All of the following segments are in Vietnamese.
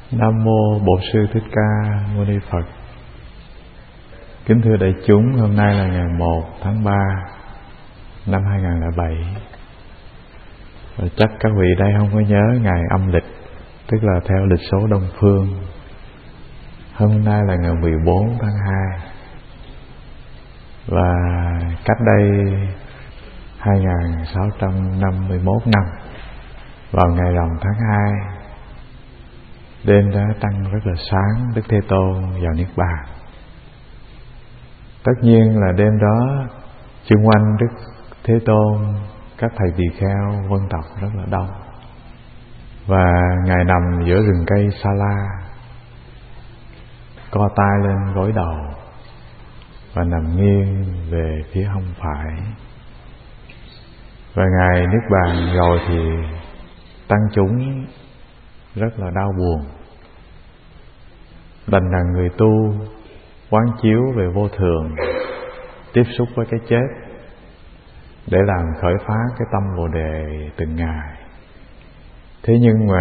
Nam mô Bổn Sư Thích Ca Mâu Ni Phật. Kính thưa đại chúng, hôm nay là ngày 1 tháng 3 năm 2007. Và chắc các vị đây không có nhớ ngày âm lịch, tức là theo lịch số Đông Phương. Hôm nay là ngày 14 tháng 2. Và cách đây 2651 năm, vào ngày rằm tháng 2, đêm đã tăng rất là sáng, Đức Thế Tôn vào Niết Bàn. Tất nhiên là đêm đó xung quanh Đức Thế Tôn, các thầy tỳ kheo vân tập rất là đông. Và Ngài nằm giữa rừng cây Sa La, co tay lên gối đầu và nằm nghiêng về phía hông phải. Và Ngài Niết Bàn rồi thì tăng chúng rất là đau buồn. Đành rằng người tu quán chiếu về vô thường, tiếp xúc với cái chết để làm khởi phá cái tâm Bồ Đề từng ngày. Thế nhưng mà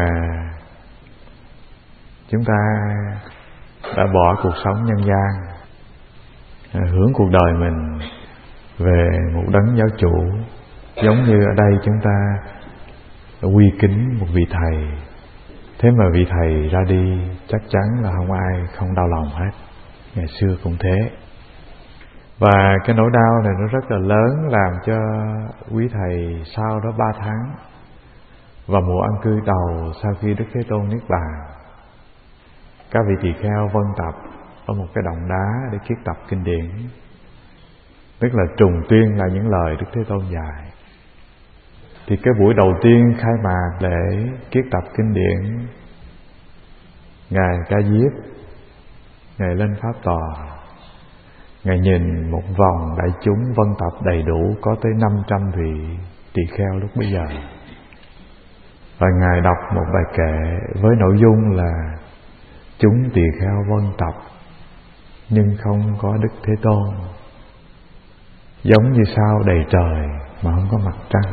chúng ta đã bỏ cuộc sống nhân gian, hướng cuộc đời mình về một đấng giáo chủ. Giống như ở đây chúng ta quy kính một vị thầy, thế mà vị thầy ra đi chắc chắn là không ai không đau lòng hết. Ngày xưa cũng thế. Và cái nỗi đau này nó rất là lớn, làm cho quý thầy sau đó 3 tháng và mùa an cư đầu sau khi Đức Thế Tôn Niết Bàn, các vị tỳ kheo vân tập ở một cái động đá để kiết tập kinh điển, tức là trùng tuyên là những lời Đức Thế Tôn dạy. Thì cái buổi đầu tiên khai mạc để kiết tập kinh điển, Ngài Ca Diếp, Ngài lên pháp tòa, Ngài nhìn một vòng đại chúng vân tập đầy đủ, có tới 500 vị tỳ kheo lúc bấy giờ. Và Ngài đọc một bài kệ với nội dung là: chúng tỳ kheo vân tập nhưng không có Đức Thế Tôn, giống như sao đầy trời mà không có mặt trăng.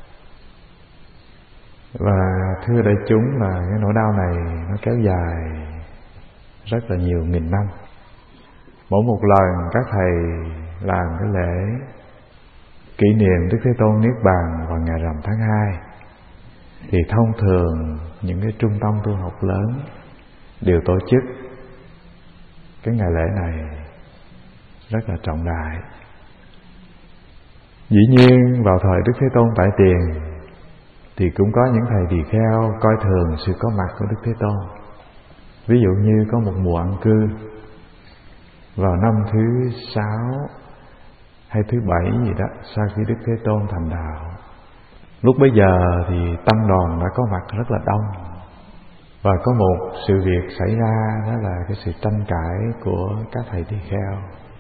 Và thưa đại chúng, là cái nỗi đau này nó kéo dài rất là nhiều nghìn năm. Mỗi một lần các thầy làm cái lễ kỷ niệm Đức Thế Tôn Niết Bàn vào ngày rằm tháng 2, thì thông thường những cái trung tâm tu học lớn đều tổ chức cái ngày lễ này rất là trọng đại. Dĩ nhiên vào thời Đức Thế Tôn tại tiền thì cũng có những thầy tỳ kheo coi thường sự có mặt của Đức Thế Tôn. Ví dụ như có một mùa an cư vào năm thứ 6 hay thứ 7 gì đó sau khi Đức Thế Tôn thành đạo. Lúc bấy giờ thì tăng đoàn đã có mặt rất là đông. Và có một sự việc xảy ra, đó là cái sự tranh cãi của các thầy tỳ kheo.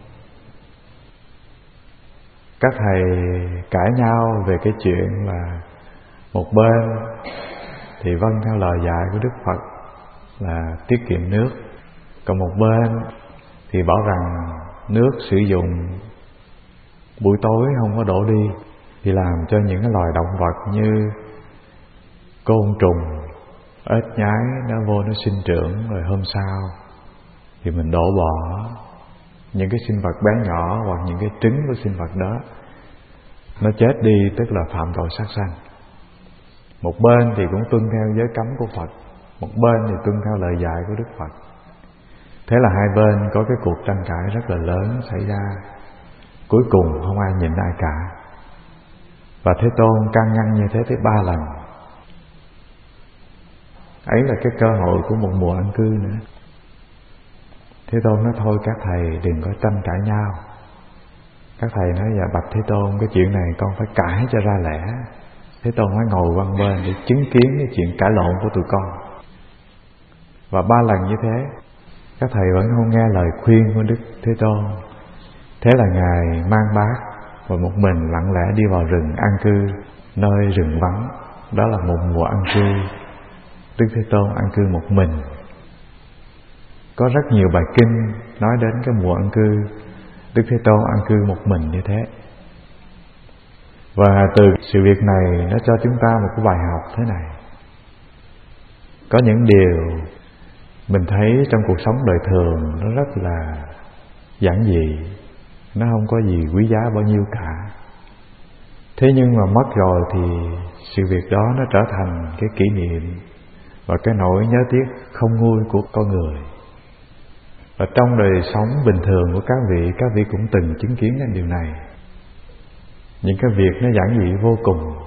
Các thầy cãi nhau về cái chuyện là một bên thì vâng theo lời dạy của Đức Phật là tiết kiệm nước, còn một bên thì bảo rằng nước sử dụng buổi tối không có đổ đi, thì làm cho những cái loài động vật như côn trùng, ếch nhái nó vô nó sinh trưởng, rồi hôm sau thì mình đổ bỏ những cái sinh vật bé nhỏ hoặc những cái trứng của sinh vật đó, nó chết đi, tức là phạm tội sát sanh. Một bên thì cũng tuân theo giới cấm của Phật, một bên thì tuân theo lời dạy của Đức Phật. Thế là hai bên có cái cuộc tranh cãi rất là lớn xảy ra. Cuối cùng không ai nhịn ai cả, và Thế Tôn can ngăn như thế tới 3 lần. Ấy là cái cơ hội của một mùa an cư nữa. Thế Tôn nói thôi các thầy đừng có tranh cãi nhau. Các thầy nói: dạ bạch Thế Tôn, cái chuyện này con phải cãi cho ra lẽ. Thế Tôn phải ngồi qua bên để chứng kiến cái chuyện cãi lộn của tụi con. Và 3 lần như thế, các thầy vẫn không nghe lời khuyên của Đức Thế Tôn. Thế là Ngài mang bát và một mình lặng lẽ đi vào rừng an cư, nơi rừng vắng. Đó là một mùa an cư, Đức Thế Tôn an cư một mình. Có rất nhiều bài kinh nói đến cái mùa an cư, Đức Thế Tôn an cư một mình như thế. Và từ sự việc này nó cho chúng ta một cái bài học thế này: có những điều Mình thấy trong cuộc sống đời thường nó rất là giản dị, nó không có gì quý giá bao nhiêu cả. Thế nhưng mà mất rồi thì sự việc đó nó trở thành cái kỷ niệm và cái nỗi nhớ tiếc không nguôi của con người. Và trong đời sống bình thường của các vị cũng từng chứng kiến đến điều này. Những cái việc nó giản dị vô cùng,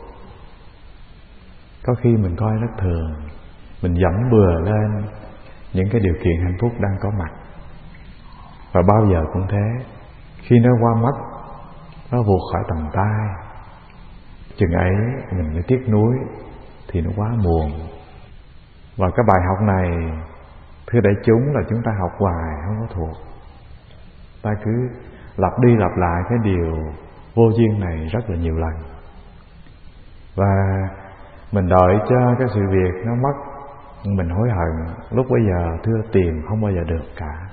có khi mình coi rất thường, mình dẫm bừa lên những cái điều kiện hạnh phúc đang có mặt. Và bao giờ cũng thế, khi nó qua mất, nó vụt khỏi tầm tay, chừng ấy mình mới tiếc nuối thì nó quá muộn. Và cái bài học này, thưa đại chúng, là chúng ta học hoài không có thuộc. Ta cứ lặp đi lặp lại cái điều vô duyên này rất là nhiều lần. Và mình đợi cho cái sự việc nó mất, mình hối hận. Lúc bây giờ thưa tìm không bao giờ được cả.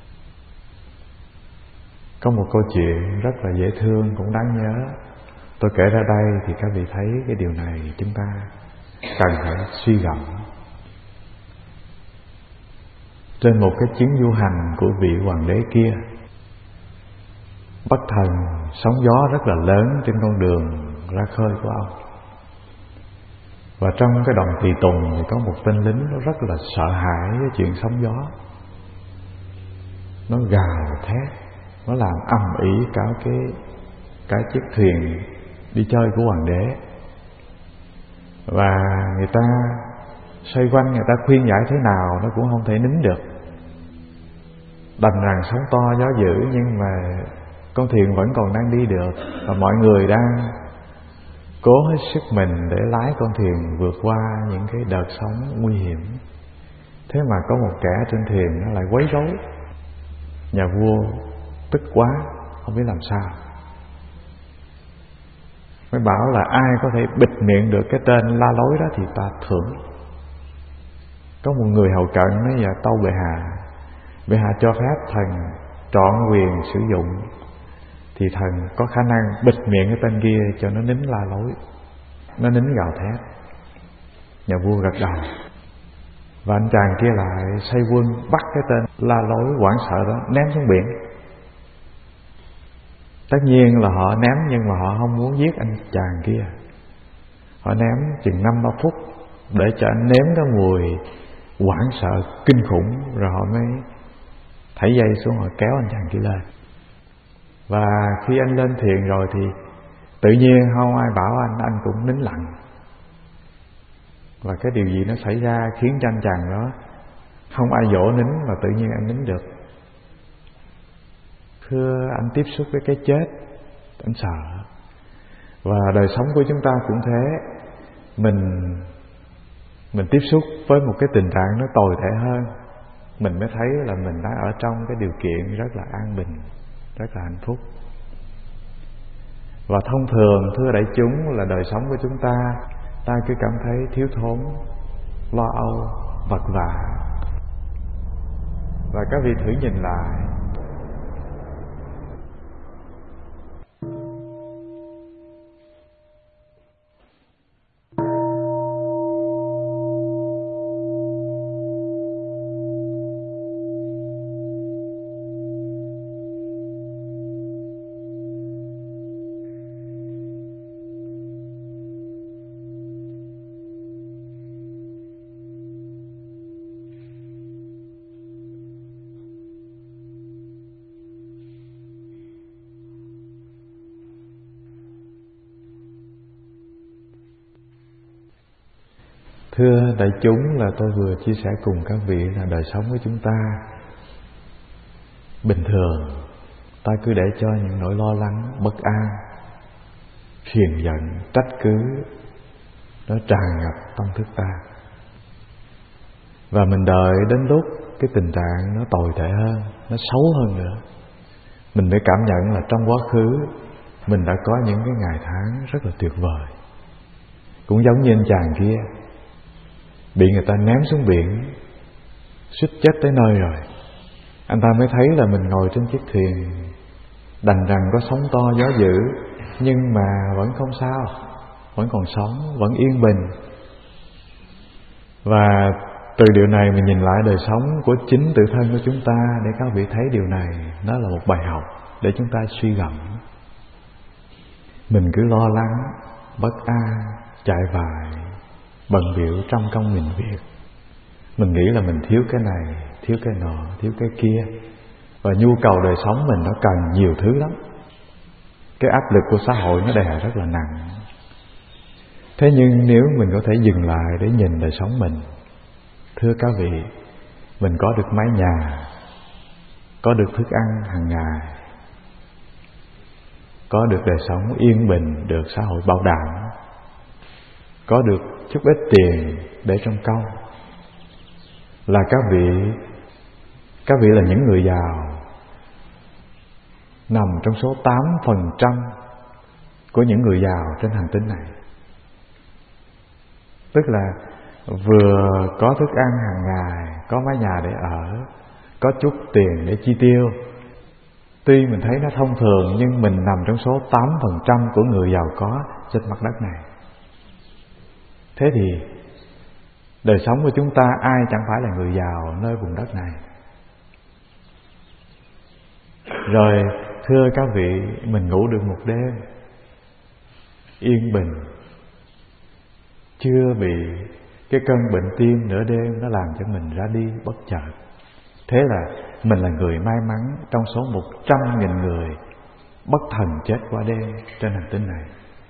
Có một câu chuyện rất là dễ thương, cũng đáng nhớ. Tôi kể ra đây thì các vị thấy cái điều này chúng ta cần phải suy gẫm. Trên một cái chuyến du hành của vị hoàng đế kia, bất thần sóng gió rất là lớn trên con đường ra khơi của ông. Và trong cái đoàn tùy tùng thì có một tên lính nó rất là sợ hãi với chuyện sóng gió. Nó gào thét, nó làm ầm ĩ cả chiếc thuyền đi chơi của hoàng đế. Và người ta xoay quanh, người ta khuyên giải thế nào nó cũng không thể nín được. Đành rằng sóng to gió dữ nhưng mà con thuyền vẫn còn đang đi được, và mọi người đang cố hết sức mình để lái con thuyền vượt qua những cái đợt sóng nguy hiểm. Thế mà có một kẻ trên thuyền nó lại quấy rối. Nhà vua tức quá, không biết làm sao, mới bảo là ai có thể bịt miệng được cái tên la lối đó thì ta thưởng. Có một người hầu cận nói: dạ tâu bệ hạ cho phép thần trọn quyền sử dụng thì thần có khả năng bịt miệng cái tên kia cho nó nín la lối, nó nín gào thét. Nhà vua gật đầu, và anh chàng kia lại xây quân bắt cái tên la lối hoảng sợ đó ném xuống biển. Tất nhiên là họ ném, nhưng mà họ không muốn giết anh chàng kia. Họ ném chừng 5-3 phút để cho anh nếm cái mùi hoảng sợ kinh khủng, rồi họ mới thảy dây xuống, họ kéo anh chàng kia lên. Và khi anh lên thuyền rồi thì tự nhiên không ai bảo anh cũng nín lặng. Và cái điều gì nó xảy ra khiến cho anh chàng đó không ai dỗ nín, mà tự nhiên anh nín được? Thưa, anh tiếp xúc với cái chết, anh sợ. Và đời sống của chúng ta cũng thế. Mình tiếp xúc với một cái tình trạng nó tồi tệ hơn, mình mới thấy là mình đã ở trong cái điều kiện rất là an bình, rất là hạnh phúc. Và thông thường, thưa đại chúng, là đời sống của chúng ta cứ cảm thấy thiếu thốn, lo âu, vật vã. Và các vị thử nhìn lại, thưa đại chúng, là tôi vừa chia sẻ cùng các vị là đời sống của chúng ta bình thường, ta cứ để cho những nỗi lo lắng, bất an, phiền giận, trách cứ nó tràn ngập tâm thức ta. Và mình đợi đến lúc cái tình trạng nó tồi tệ hơn, nó xấu hơn nữa, mình mới cảm nhận là trong quá khứ mình đã có những cái ngày tháng rất là tuyệt vời. Cũng giống như anh chàng kia, bị người ta ném xuống biển, suýt chết tới nơi rồi. Anh ta mới thấy là mình ngồi trên chiếc thuyền, đành rằng có sóng to gió dữ, nhưng mà vẫn không sao, vẫn còn sống, vẫn yên bình. Và từ điều này mình nhìn lại đời sống của chính tự thân của chúng ta, để các vị thấy điều này nó là một bài học để chúng ta suy gẫm. Mình cứ lo lắng, bất an, chạy vại, bận bịu trăm công nghìn việc. Mình nghĩ là mình thiếu cái này, thiếu cái nọ, thiếu cái kia, và nhu cầu đời sống mình nó cần nhiều thứ lắm. Cái áp lực của xã hội nó đè rất là nặng. Thế nhưng nếu mình có thể dừng lại để nhìn đời sống mình, thưa các vị, mình có được mái nhà, có được thức ăn hàng ngày, có được đời sống yên bình, được xã hội bảo đảm, có được chút ít tiền để trong công, là các vị là những người giàu, nằm trong số 8% của những người giàu trên hành tinh này. Tức là vừa có thức ăn hàng ngày, có mái nhà để ở, có chút tiền để chi tiêu. Tuy mình thấy nó thông thường, nhưng mình nằm trong số 8% của người giàu có trên mặt đất này. Thế thì đời sống của chúng ta ai chẳng phải là người giàu nơi vùng đất này. Rồi thưa các vị, mình ngủ được một đêm yên bình, chưa bị cái cơn bệnh tim nửa đêm nó làm cho mình ra đi bất chợt. Thế là mình là người may mắn trong số 100.000 người bất thần chết qua đêm trên hành tinh này.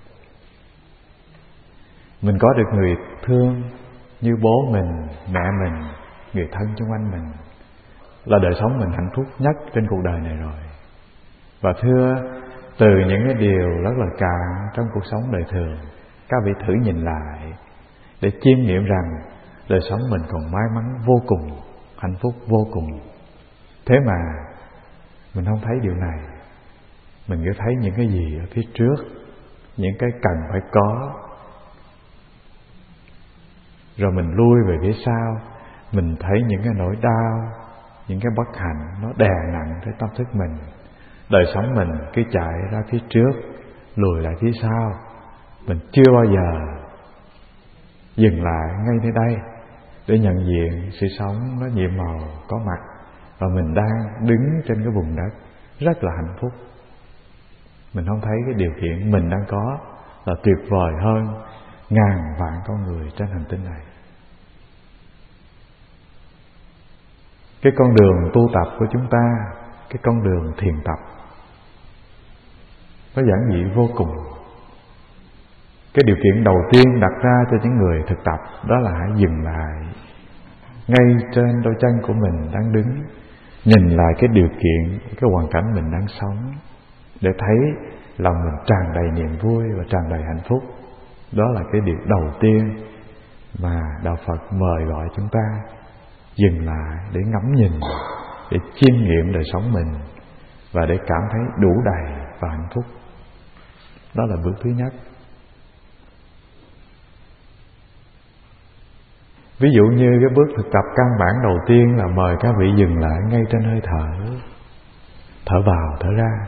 Mình có được người thương như bố mình, mẹ mình, người thân xung quanh mình, là đời sống mình hạnh phúc nhất trên cuộc đời này rồi. Và thưa, từ những cái điều rất là cạn trong cuộc sống đời thường, các vị thử nhìn lại để chiêm nghiệm rằng đời sống mình còn may mắn vô cùng, hạnh phúc vô cùng. Thế mà mình không thấy điều này. Mình cứ thấy những cái gì ở phía trước, những cái cần phải có, rồi mình lui về phía sau. Mình thấy những cái nỗi đau, những cái bất hạnh nó đè nặng tới tâm thức mình. Đời sống mình cứ chạy ra phía trước, lùi lại phía sau. Mình chưa bao giờ dừng lại ngay nơi đây để nhận diện sự sống nó nhiệm màu có mặt, và mình đang đứng trên cái vùng đất rất là hạnh phúc. Mình không thấy cái điều kiện mình đang có là tuyệt vời hơn ngàn vạn con người trên hành tinh này. Cái con đường tu tập của chúng ta, cái con đường thiền tập, nó giản dị vô cùng. Cái điều kiện đầu tiên đặt ra cho những người thực tập đó là hãy dừng lại ngay trên đôi chân của mình đang đứng, nhìn lại cái điều kiện, cái hoàn cảnh mình đang sống, để thấy lòng mình tràn đầy niềm vui và tràn đầy hạnh phúc. Đó là cái điều đầu tiên mà Đạo Phật mời gọi chúng ta dừng lại để ngắm nhìn, để chiêm nghiệm đời sống mình, và để cảm thấy đủ đầy và hạnh phúc. Đó là bước thứ nhất. Ví dụ như cái bước thực tập căn bản đầu tiên là mời các vị dừng lại ngay trên hơi thở, thở vào thở ra.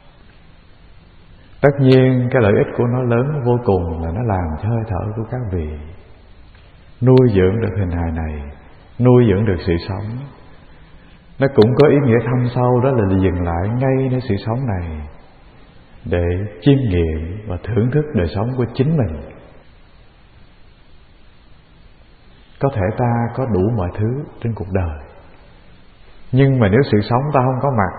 Tất nhiên cái lợi ích của nó lớn vô cùng, là nó làm cho hơi thở của các vị nuôi dưỡng được hình hài này, nuôi dưỡng được sự sống. Nó cũng có ý nghĩa thâm sâu, đó là dừng lại ngay nơi sự sống này để chiêm nghiệm và thưởng thức đời sống của chính mình. Có thể ta có đủ mọi thứ trên cuộc đời, nhưng mà nếu sự sống ta không có mặt,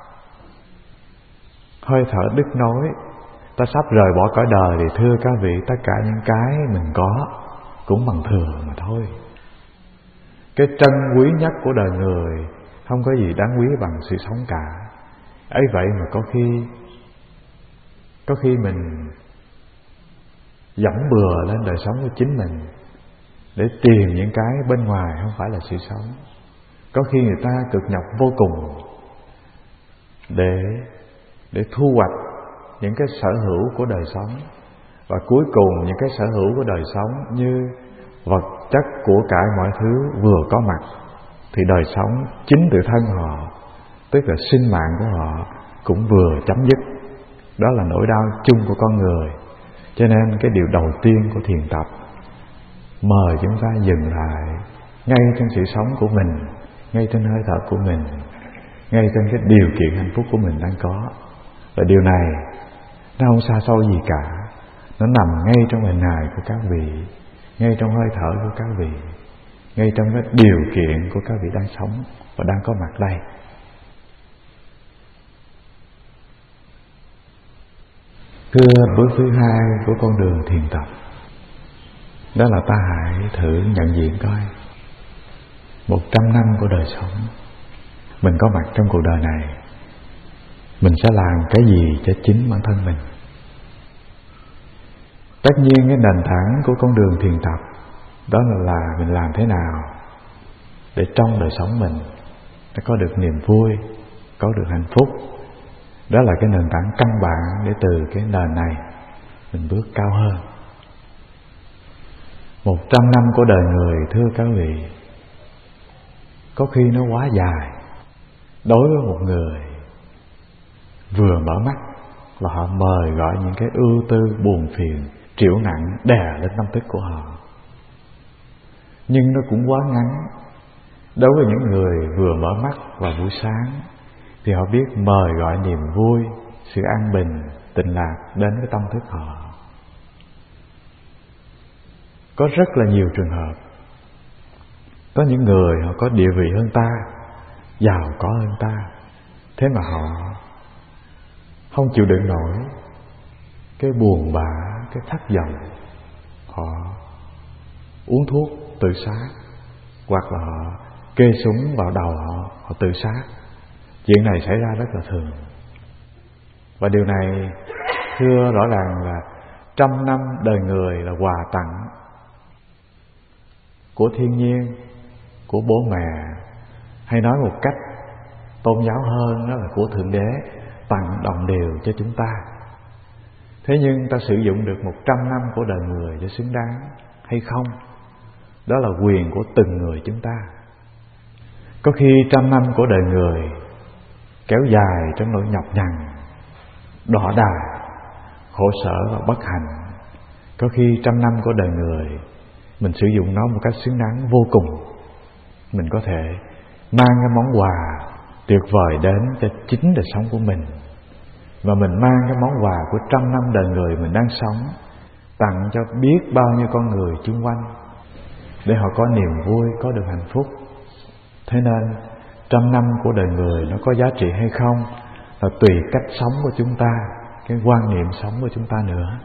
hơi thở đứt nối, ta sắp rời bỏ cõi đời, thì thưa các vị, tất cả những cái mình có cũng bằng thừa mà thôi. Cái trân quý nhất của đời người không có gì đáng quý bằng sự sống cả. Ấy vậy mà có khi mình dẫm bừa lên đời sống của chính mình để tìm những cái bên ngoài không phải là sự sống. Có khi người ta cực nhọc vô cùng để thu hoạch những cái sở hữu của đời sống, và cuối cùng những cái sở hữu của đời sống như vật chất của cải mọi thứ vừa có mặt, thì đời sống chính tự thân họ, tức là sinh mạng của họ, cũng vừa chấm dứt. Đó là nỗi đau chung của con người. Cho nên cái điều đầu tiên của thiền tập mời chúng ta dừng lại ngay trong sự sống của mình, ngay trên hơi thở của mình, ngay trên cái điều kiện hạnh phúc của mình đang có. Và điều này nó không xa xôi gì cả, nó nằm ngay trong hình hài của các vị, ngay trong hơi thở của các vị, ngay trong cái điều kiện của các vị đang sống và đang có mặt đây. Thưa, bước thứ hai của con đường thiền tập, đó là ta hãy thử nhận diện coi 100 năm của đời sống mình có mặt trong cuộc đời này, mình sẽ làm cái gì cho chính bản thân mình. Tất nhiên cái nền tảng của con đường thiền tập đó là mình làm thế nào để trong đời sống mình nó có được niềm vui, có được hạnh phúc. Đó là cái nền tảng căn bản để từ cái nền này mình bước cao hơn. 100 năm của đời người, thưa các vị, có khi nó quá dài đối với một người vừa mở mắt là họ mời gọi những cái ưu tư, buồn phiền, triệu nặng đè lên tâm thức của họ. Nhưng nó cũng quá ngắn đối với những người vừa mở mắt vào buổi sáng, thì họ biết mời gọi niềm vui, sự an bình, tịnh lạc đến với tâm thức họ. Có rất là nhiều trường hợp, có những người họ có địa vị hơn ta, giàu có hơn ta, thế mà họ không chịu đựng nổi cái buồn bã, cái thất vọng, họ uống thuốc tự sát, hoặc là họ kê súng vào đầu họ tự sát. Chuyện này xảy ra rất là thường. Và điều này thưa rõ ràng là 100 năm đời người là quà tặng của thiên nhiên, của bố mẹ, hay nói một cách tôn giáo hơn đó là của Thượng Đế, tặng đồng đều cho chúng ta. Thế nhưng ta sử dụng được 100 năm của đời người cho xứng đáng hay không, đó là quyền của từng người chúng ta. Có khi 100 năm của đời người kéo dài trong nỗi nhọc nhằn, đọa đài, khổ sở và bất hạnh. Có khi 100 năm của đời người mình sử dụng nó một cách xứng đáng vô cùng. Mình có thể mang cái món quà tuyệt vời đến cho chính đời sống của mình, và mình mang cái món quà của 100 năm đời người mình đang sống tặng cho biết bao nhiêu con người chung quanh, để họ có niềm vui, có được hạnh phúc. Thế nên 100 năm của đời người nó có giá trị hay không là tùy cách sống của chúng ta, cái quan niệm sống của chúng ta nữa.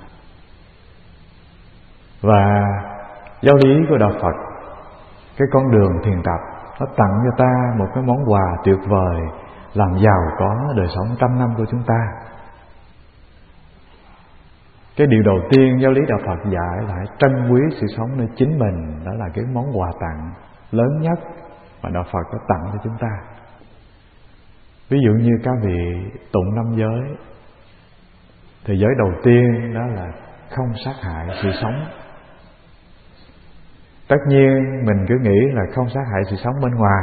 Và giáo lý của Đạo Phật, cái con đường thiền tập, nó tặng cho ta một cái món quà tuyệt vời làm giàu có đời sống 100 năm của chúng ta. Cái điều đầu tiên giáo lý Đạo Phật dạy là hãy trân quý sự sống nơi chính mình. Đó là cái món quà tặng lớn nhất mà Đạo Phật đã tặng cho chúng ta. Ví dụ như các vị tụng 5 giới, thì giới đầu tiên đó là không sát hại sự sống. Tất nhiên mình cứ nghĩ là không sát hại sự sống bên ngoài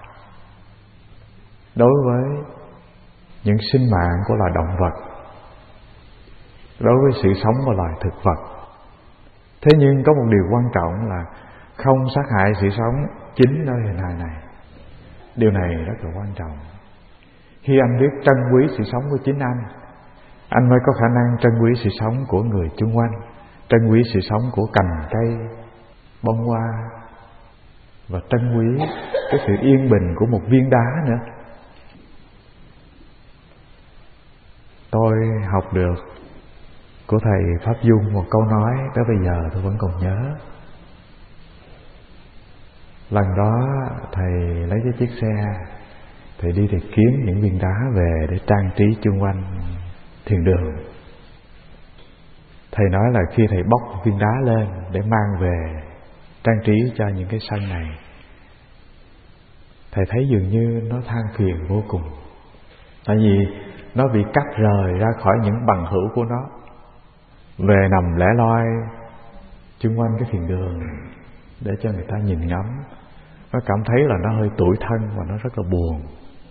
đối với những sinh mạng của loài động vật, đối với sự sống của loài thực vật. Thế nhưng có một điều quan trọng là không sát hại sự sống chính nơi hình hài này. Điều này rất là quan trọng. Khi anh biết trân quý sự sống của chính anh mới có khả năng trân quý sự sống của người chung quanh, trân quý sự sống của cành cây, bông hoa, và trân quý cái sự yên bình của một viên đá nữa. Tôi học được của thầy Pháp Dung một câu nói tới bây giờ tôi vẫn còn nhớ. Lần đó thầy lấy cái chiếc xe, thầy đi tìm kiếm những viên đá về để trang trí chung quanh thiền đường. Thầy nói là khi thầy bóc viên đá lên để mang về trang trí cho những cái sân này, thầy thấy dường như nó than phiền vô cùng. Tại vì nó bị cắt rời ra khỏi những bằng hữu của nó, về nằm lẻ loi chung quanh cái thiền đường để cho người ta nhìn ngắm. Nó cảm thấy là nó hơi tủi thân và nó rất là buồn.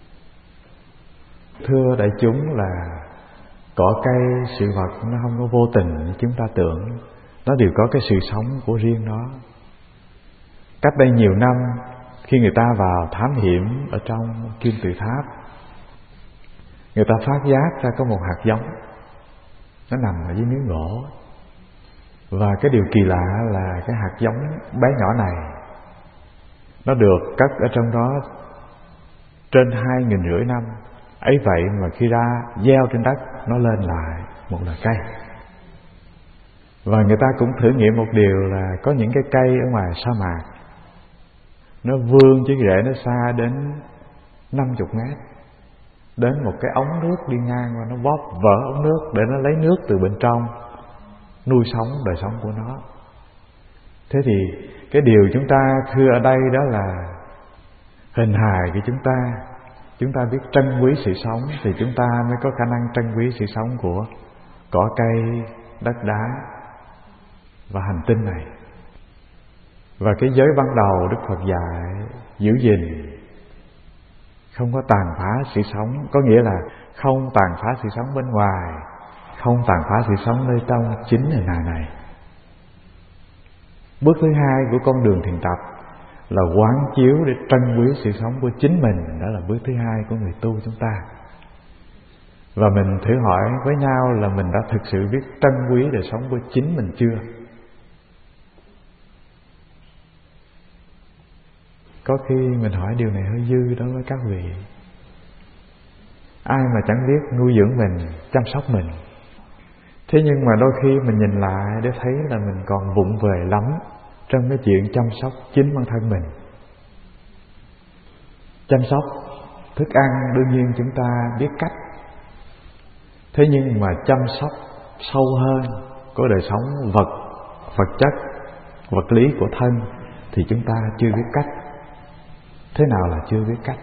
Thưa đại chúng, là cỏ cây, sự vật nó không có vô tình như chúng ta tưởng. Nó đều có cái sự sống của riêng nó. Cách đây nhiều năm, khi người ta vào thám hiểm ở trong Kim Tự Tháp, người ta phát giác ra có một hạt giống, nó nằm ở dưới miếng gỗ. Và cái điều kỳ lạ là cái hạt giống bé nhỏ này, nó được cất ở trong đó trên 2.500 năm. Ấy vậy mà khi ra gieo trên đất, nó lên lại một loài cây. Và người ta cũng thử nghiệm một điều là có những cái cây ở ngoài sa mạc, nó vươn chiếc rễ nó xa đến 50 mét, đến một cái ống nước đi ngang, và nó bóp vỡ ống nước để nó lấy nước từ bên trong nuôi sống đời sống của nó. Thế thì cái điều chúng ta thưa ở đây đó là hình hài của chúng ta biết trân quý sự sống, thì chúng ta mới có khả năng trân quý sự sống của cỏ cây, đất đá và hành tinh này. Và cái giới ban đầu Đức Phật dạy giữ gìn, không có tàn phá sự sống, có nghĩa là không tàn phá sự sống bên ngoài, không tàn phá sự sống nơi trong chính hình hài này. Bước thứ hai của con đường thiền tập là quán chiếu để trân quý sự sống của chính mình. Đó là bước thứ hai của người tu chúng ta. Và mình thử hỏi với nhau là mình đã thực sự biết trân quý đời sống của chính mình chưa? Có khi mình hỏi điều này hơi dư đối với các vị. Ai mà chẳng biết nuôi dưỡng mình, chăm sóc mình. Thế nhưng mà đôi khi mình nhìn lại để thấy là mình còn vụng về lắm trong cái chuyện chăm sóc chính bản thân mình. Chăm sóc thức ăn đương nhiên chúng ta biết cách. Thế nhưng mà chăm sóc sâu hơn của đời sống vật chất, vật lý của thân thì chúng ta chưa biết cách. Thế nào là chưa biết cách?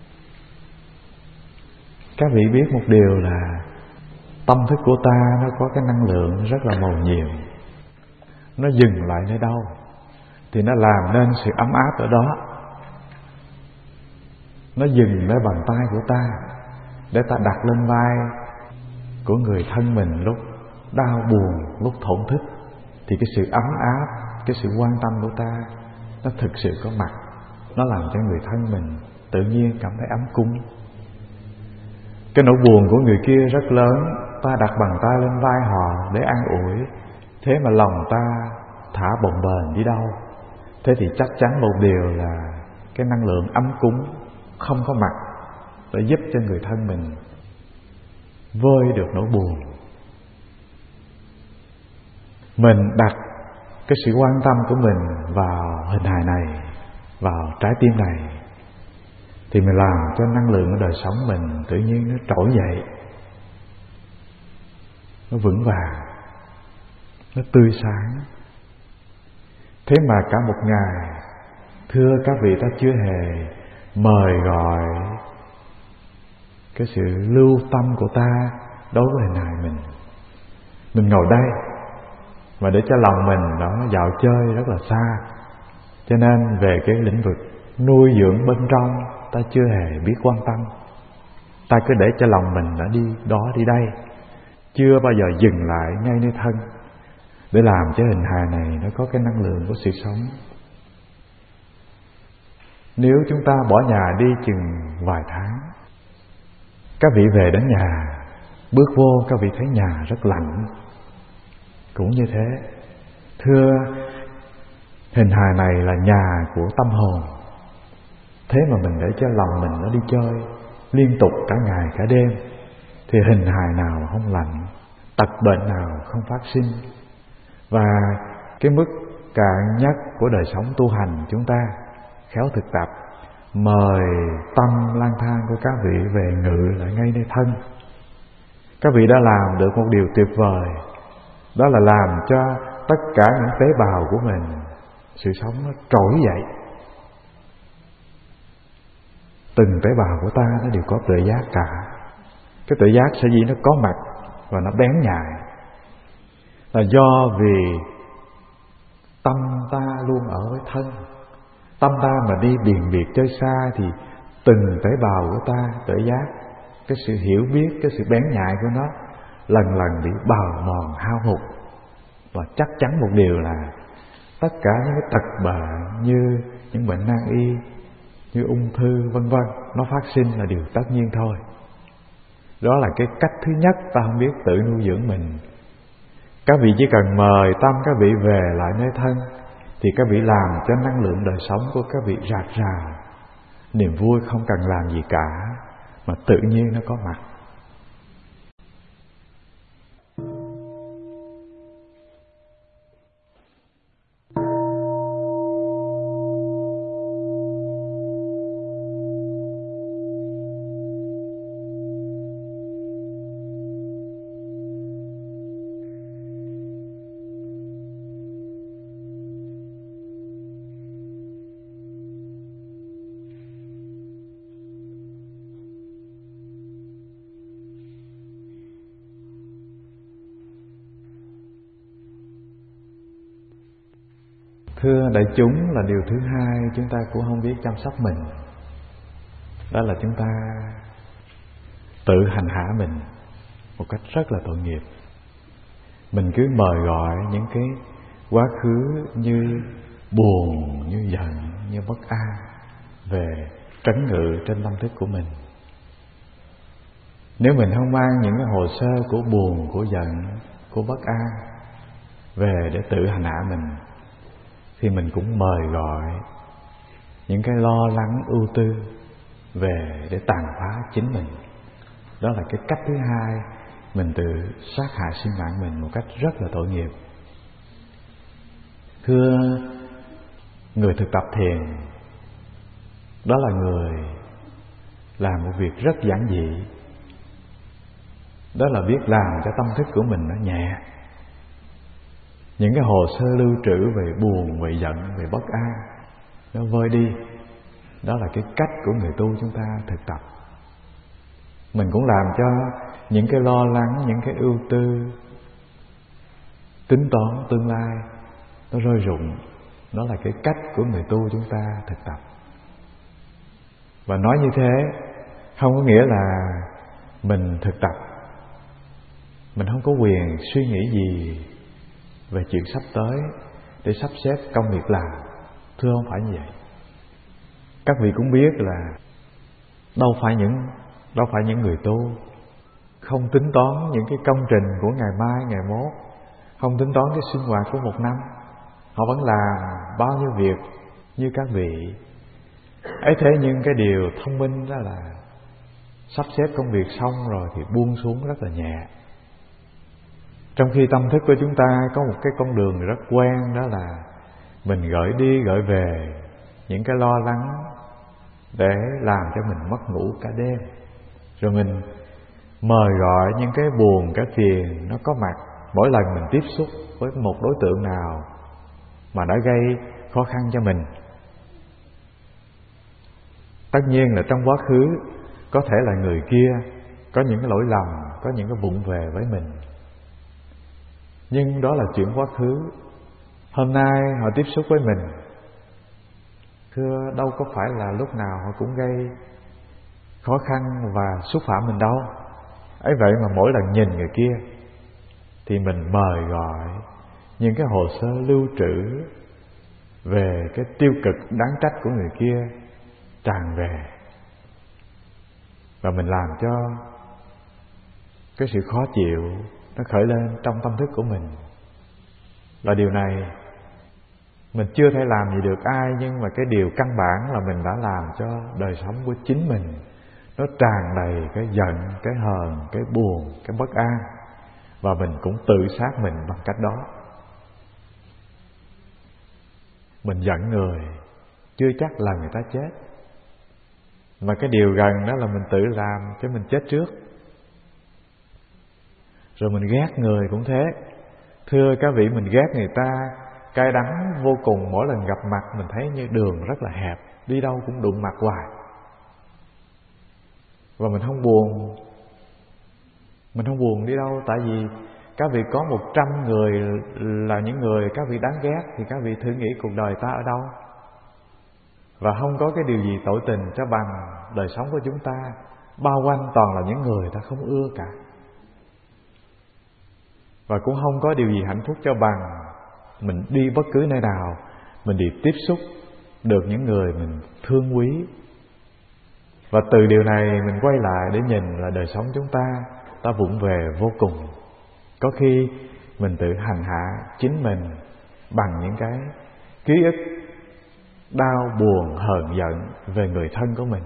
Các vị biết một điều là tâm thức của ta nó có cái năng lượng rất là màu nhiệm. Nó dừng lại nơi đâu thì nó làm nên sự ấm áp ở đó. Nó dừng nơi bàn tay của ta để ta đặt lên vai của người thân mình lúc đau buồn, lúc thổn thức. Thì cái sự ấm áp, cái sự quan tâm của ta nó thực sự có mặt. Nó làm cho người thân mình tự nhiên cảm thấy ấm cúng. Cái nỗi buồn của người kia rất lớn, ta đặt bàn tay lên vai họ để an ủi, thế mà lòng ta thả bồng bềnh đi đâu. Thế thì chắc chắn một điều là cái năng lượng ấm cúng không có mặt để giúp cho người thân mình vơi được nỗi buồn. Mình đặt cái sự quan tâm của mình vào hình hài này, vào trái tim này, thì mình làm cho năng lượng của đời sống mình tự nhiên nó trỗi dậy, nó vững vàng, nó tươi sáng. Thế mà cả một ngày, thưa các vị, ta chưa hề mời gọi cái sự lưu tâm của ta đối với hình hài mình. Mình ngồi đây mà để cho lòng mình đó dạo chơi rất là xa. Cho nên về cái lĩnh vực nuôi dưỡng bên trong ta chưa hề biết quan tâm. Ta cứ để cho lòng mình đã đi đó đi đây, chưa bao giờ dừng lại ngay nơi thân để làm cho hình hài này nó có cái năng lượng của sự sống. Nếu chúng ta bỏ nhà đi chừng vài tháng, các vị về đến nhà, bước vô các vị thấy nhà rất lạnh. Cũng như thế, thưa, hình hài này là nhà của tâm hồn. Thế mà mình để cho lòng mình nó đi chơi liên tục cả ngày cả đêm, thì hình hài nào không lạnh, tật bệnh nào không phát sinh. Và cái mức cạn nhất của đời sống tu hành chúng ta khéo thực tập, mời tâm lang thang của các vị về ngự lại ngay nơi thân. Các vị đã làm được một điều tuyệt vời, đó là làm cho tất cả những tế bào của mình, sự sống nó trỗi dậy. Từng tế bào của ta nó đều có tuệ giác cả. Cái tuệ giác sở dĩ nó có mặt và nó bén nhạy là do vì tâm ta luôn ở với thân. Tâm ta mà đi biền biệt chơi xa thì từng tế bào của ta, tuệ giác, cái sự hiểu biết, cái sự bén nhạy của nó lần lần bị bào mòn hao hụt. Và chắc chắn một điều là tất cả những cái tật bệnh như những bệnh nan y, như ung thư vân vân, nó phát sinh là điều tất nhiên thôi. Đó là cái cách thứ nhất ta không biết tự nuôi dưỡng mình. Các vị chỉ cần mời tâm các vị về lại nơi thân, thì các vị làm cho năng lượng đời sống của các vị rạc rào. Niềm vui không cần làm gì cả, mà tự nhiên nó có mặt. Thưa đại chúng, là điều thứ hai chúng ta cũng không biết chăm sóc mình. Đó là chúng ta tự hành hạ mình một cách rất là tội nghiệp. Mình cứ mời gọi những cái quá khứ như buồn, như giận, như bất an về trấn ngự trên tâm thức của mình. Nếu mình không mang những cái hồ sơ của buồn, của giận, của bất an về để tự hành hạ mình, thì mình cũng mời gọi những cái lo lắng ưu tư về để tàn phá chính mình. Đó là cái cách thứ hai mình tự sát hại sinh mạng mình một cách rất là tội nghiệp. Thưa người thực tập thiền, đó là người làm một việc rất giản dị. Đó là biết làm cho tâm thức của mình nó nhẹ. Những cái hồ sơ lưu trữ về buồn, về giận, về bất an nó vơi đi. Đó là cái cách của người tu chúng ta thực tập. Mình cũng làm cho những cái lo lắng, những cái ưu tư, tính toán tương lai nó rơi rụng. Đó là cái cách của người tu chúng ta thực tập. Và nói như thế không có nghĩa là mình thực tập mình không có quyền suy nghĩ gì về chuyện sắp tới để sắp xếp công việc làm. Thưa, không phải như vậy. Các vị cũng biết là đâu phải những người tu không tính toán những cái công trình của ngày mai, ngày mốt, không tính toán cái sinh hoạt của một năm. Họ vẫn làm bao nhiêu việc như các vị ấy. Thế nhưng cái điều thông minh đó là sắp xếp công việc xong rồi thì buông xuống rất là nhẹ. Trong khi tâm thức của chúng ta có một cái con đường rất quen, đó là mình gửi đi gửi về những cái lo lắng để làm cho mình mất ngủ cả đêm. Rồi mình mời gọi những cái buồn, cái phiền nó có mặt mỗi lần mình tiếp xúc với một đối tượng nào mà đã gây khó khăn cho mình. Tất nhiên là trong quá khứ có thể là người kia có những cái lỗi lầm, có những cái vụng về với mình, nhưng đó là chuyện quá khứ. Hôm nay họ tiếp xúc với mình, thưa, đâu có phải là lúc nào họ cũng gây khó khăn và xúc phạm mình đâu. Ấy vậy mà mỗi lần nhìn người kia thì mình mời gọi những cái hồ sơ lưu trữ về cái tiêu cực đáng trách của người kia tràn về, và mình làm cho cái sự khó chịu nó khởi lên trong tâm thức của mình. Và điều này mình chưa thể làm gì được ai, nhưng mà cái điều căn bản là mình đã làm cho đời sống của chính mình nó tràn đầy cái giận, cái hờn, cái buồn, cái bất an, và mình cũng tự sát mình bằng cách đó. Mình giận người chưa chắc là người ta chết, mà cái điều gần đó là mình tự làm cho mình chết trước. Rồi mình ghét người cũng thế. Thưa các vị, mình ghét người ta cay đắng vô cùng. Mỗi lần gặp mặt mình thấy như đường rất là hẹp, đi đâu cũng đụng mặt hoài. Và mình không buồn. Mình không buồn đi đâu. Tại vì các vị có 100 người là những người các vị đáng ghét, thì các vị thử nghĩ cuộc đời ta ở đâu. Và không có cái điều gì tội tình cho bằng đời sống của chúng ta bao quanh toàn là những người ta không ưa cả. Và cũng không có điều gì hạnh phúc cho bằng mình đi bất cứ nơi nào, mình đi tiếp xúc được những người mình thương quý. Và từ điều này mình quay lại để nhìn là đời sống chúng ta vụng về vô cùng. Có khi mình tự hành hạ chính mình bằng những cái ký ức đau buồn, hờn giận về người thân của mình.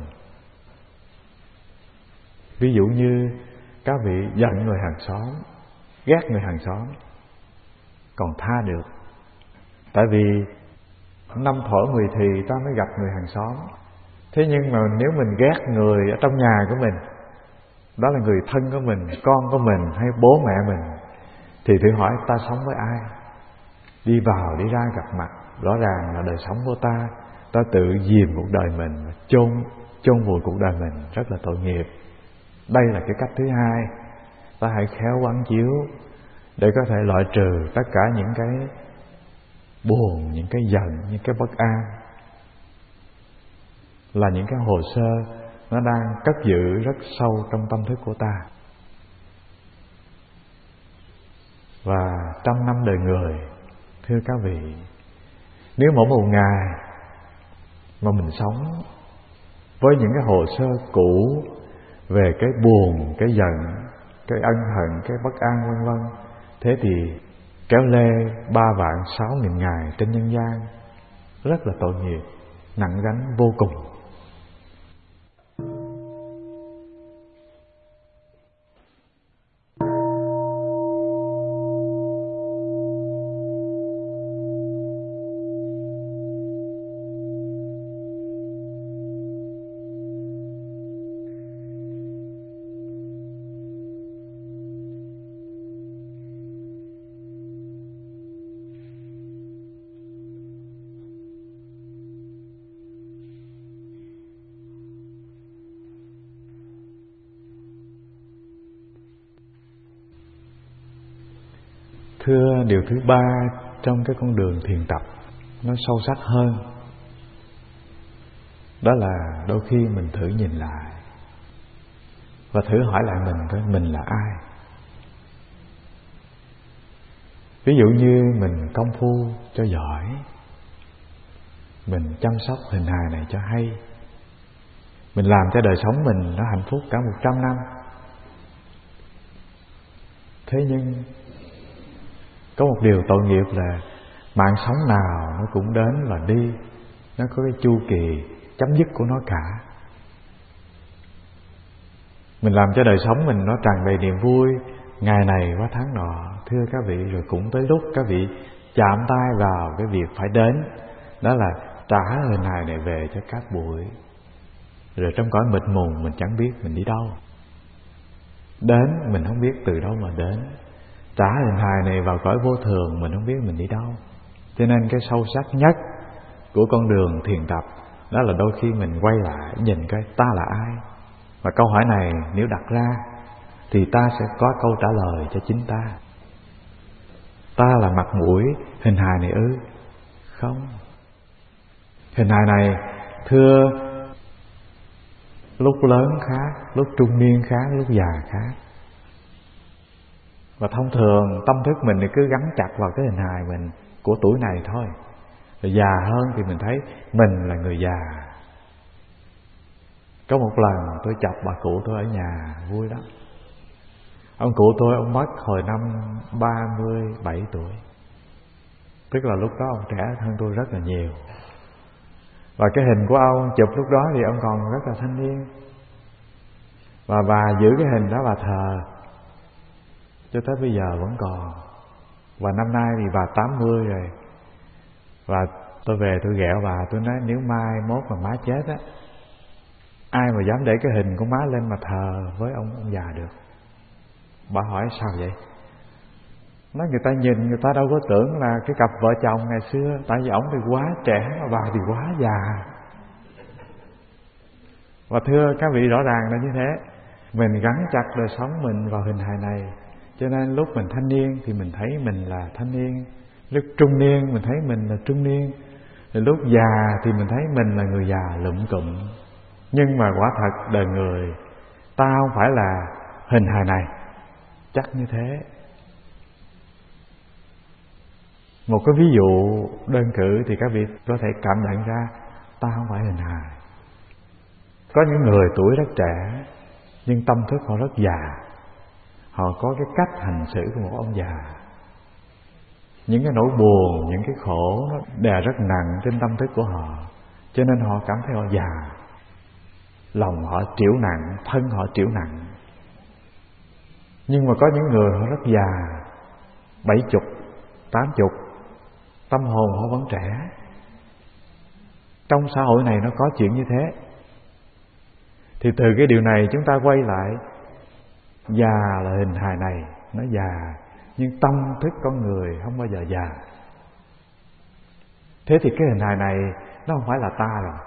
Ví dụ như các vị giận người hàng xóm, ghét người hàng xóm, còn tha được. Tại vì 5 thuở 10 thì ta mới gặp người hàng xóm. Thế nhưng mà nếu mình ghét người ở trong nhà của mình, đó là người thân của mình, con của mình hay bố mẹ mình, thì thử hỏi ta sống với ai? Đi vào đi ra gặp mặt, rõ ràng là đời sống của ta tự dìm cuộc đời mình, chôn vùi cuộc đời mình, rất là tội nghiệp. Đây là cái cách thứ hai. Ta hãy khéo quán chiếu để có thể loại trừ tất cả những cái buồn, những cái giận, những cái bất an, là những cái hồ sơ nó đang cất giữ rất sâu trong tâm thức của ta. Và trăm năm đời người, thưa các vị, nếu mỗi một ngày mà mình sống với những cái hồ sơ cũ về cái buồn, cái giận, cái ân hận, cái bất an vân vân, thế thì kéo lê 3.600.000 ngày trên nhân gian, rất là tội nghiệp, nặng gánh vô cùng. Thưa, điều thứ ba trong cái con đường thiền tập nó sâu sắc hơn, đó là đôi khi mình thử nhìn lại và thử hỏi lại mình coi mình là ai. Ví dụ như mình công phu cho giỏi, mình chăm sóc hình hài này cho hay, mình làm cho đời sống mình nó hạnh phúc cả 100 năm. Thế nhưng có một điều tội nghiệp là mạng sống nào nó cũng đến và đi, nó có cái chu kỳ chấm dứt của nó cả. Mình làm cho đời sống mình nó tràn đầy niềm vui ngày này qua tháng nọ, thưa các vị, rồi cũng tới lúc các vị chạm tay vào cái việc phải đến, đó là trả hình hài này về cho cát bụi. Rồi trong cõi mịt mùng mình chẳng biết mình đi đâu, đến mình không biết từ đâu mà đến, trả hình hài này vào cõi vô thường mình không biết mình đi đâu. Cho nên cái sâu sắc nhất của con đường thiền tập đó là đôi khi mình quay lại nhìn coi ta là ai. Và câu hỏi này nếu đặt ra thì ta sẽ có câu trả lời cho chính ta. Ta là mặt mũi hình hài này ư? Không. Hình hài này, thưa, lúc lớn khác, lúc trung niên khác, lúc già khác. Và thông thường tâm thức mình thì cứ gắn chặt vào cái hình hài mình của tuổi này thôi. Rồi già hơn thì mình thấy mình là người già. Có một lần tôi chọc bà cụ tôi ở nhà, vui lắm. Ông cụ tôi ông mất hồi năm 37 tuổi. Tức là lúc đó ông trẻ hơn tôi rất là nhiều. Và cái hình của ông chụp lúc đó thì ông còn rất là thanh niên. Và bà giữ cái hình đó bà thờ cho tới bây giờ vẫn còn. Và năm nay thì bà 80 rồi. Và tôi về tôi ghẹo bà, tôi nói nếu mai mốt mà má chết á, ai mà dám để cái hình của má lên mà thờ với ông già được. Bà hỏi sao vậy? Nói người ta nhìn người ta đâu có tưởng là cái cặp vợ chồng ngày xưa. Tại vì ổng thì quá trẻ mà bà thì quá già. Và thưa các vị, rõ ràng là như thế. Mình gắn chặt đời sống mình vào hình hài này, cho nên lúc mình thanh niên thì mình thấy mình là thanh niên, lúc trung niên mình thấy mình là trung niên, rồi lúc già thì mình thấy mình là người già lụm cụm. Nhưng mà quả thật đời người ta không phải là hình hài này, chắc như thế. Một cái ví dụ đơn cử thì các vị có thể cảm nhận ra ta không phải hình hài. Có những người tuổi rất trẻ nhưng tâm thức họ rất già. Họ có cái cách hành xử của một ông già. Những cái nỗi buồn, những cái khổ nó đè rất nặng trên tâm thức của họ, cho nên họ cảm thấy họ già. Lòng họ trĩu nặng, thân họ trĩu nặng. Nhưng mà có những người họ rất già, 70, 80, tâm hồn họ vẫn trẻ. Trong xã hội này nó có chuyện như thế. Thì từ cái điều này chúng ta quay lại, già là hình hài này, nó già, nhưng tâm thức con người không bao giờ già. Thế thì cái hình hài này nó không phải là ta rồi.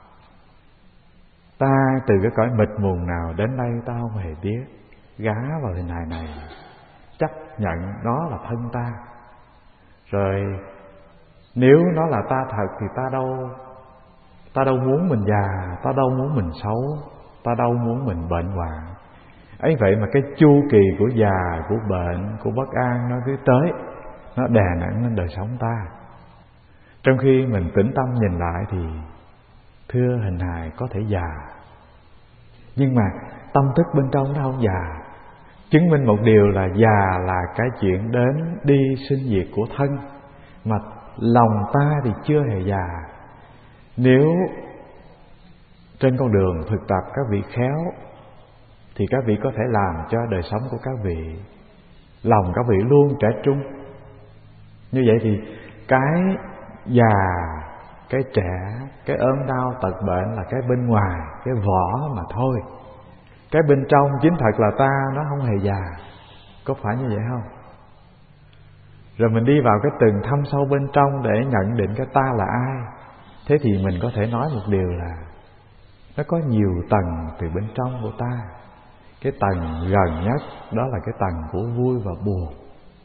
Ta từ cái cõi mịt mùng nào đến đây ta không hề biết, gá vào hình hài này, chấp nhận đó là thân ta. Rồi nếu nó là ta thật thì ta đâu muốn mình già, ta đâu muốn mình xấu, ta đâu muốn mình bệnh hoạn. Ấy vậy mà cái chu kỳ của già, của bệnh, của bất an nó cứ tới, nó đè nặng lên đời sống ta. Trong khi mình tĩnh tâm nhìn lại thì thưa hình hài có thể già, nhưng mà tâm thức bên trong nó không già. Chứng minh một điều là già là cái chuyện đến đi sinh diệt của thân, mà lòng ta thì chưa hề già. Nếu trên con đường thực tập các vị khéo thì các vị có thể làm cho đời sống của các vị, lòng các vị luôn trẻ trung. Như vậy thì cái già, cái trẻ, cái ốm đau tật bệnh là cái bên ngoài, cái vỏ mà thôi. Cái bên trong chính thật là ta nó không hề già. Có phải như vậy không? Rồi mình đi vào cái tầng thâm sâu bên trong để nhận định cái ta là ai. Thế thì mình có thể nói một điều là nó có nhiều tầng từ bên trong của ta. Cái tầng gần nhất đó là cái tầng của vui và buồn.